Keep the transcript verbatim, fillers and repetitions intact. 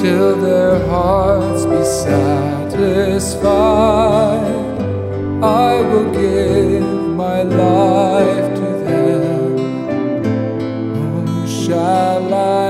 till their hearts be satisfied. I will give my life to them. Oh, shall I